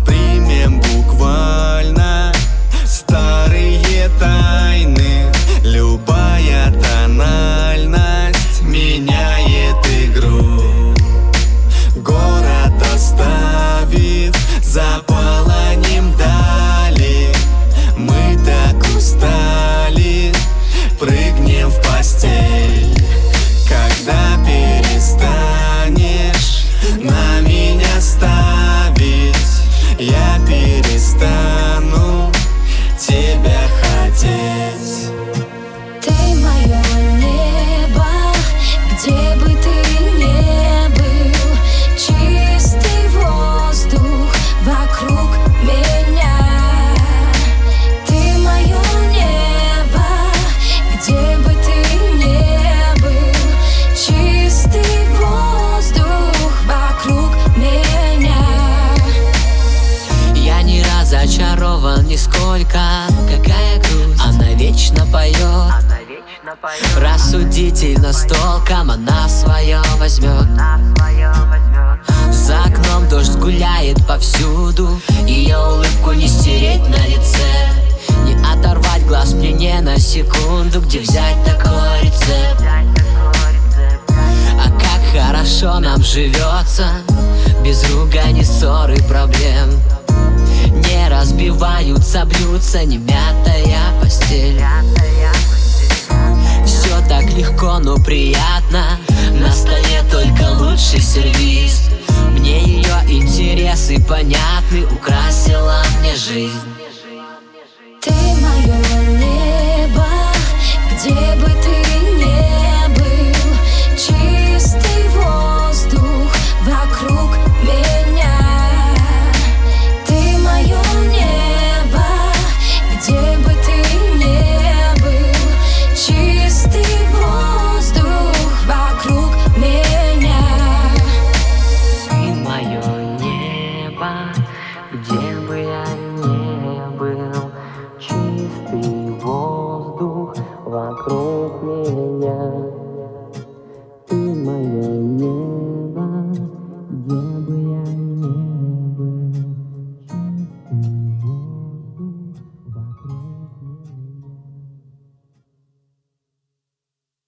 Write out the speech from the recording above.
воспримем буквально старые тайны. Любая тональность меняет игру. Город оставив, заполоним дали. Мы так устали, прыгнем в постель. Когда перестанешь на меня ставить, я перестану тебя хотеть. Ты мое небо, где бы ты ни был, чистый воздух вокруг меня. Ты мое небо, где бы ты ни был, чистый воздух вокруг меня. Я не разочарован нисколько, какая грусть, она вечно поет. Рассудительно с толком она свое возьмет. За окном дождь гуляет повсюду, ее улыбку не стереть на лице. Не оторвать глаз мне не на секунду, где взять такой рецепт. А как хорошо нам живется, без ругани, ссор и проблем. Не разбиваются блюдца, не мятая постель. Все так легко, но приятно, на столе только лучший сервиз. Мне ее интересы понятны, украсила мне жизнь. Ты мое небо, где бы ты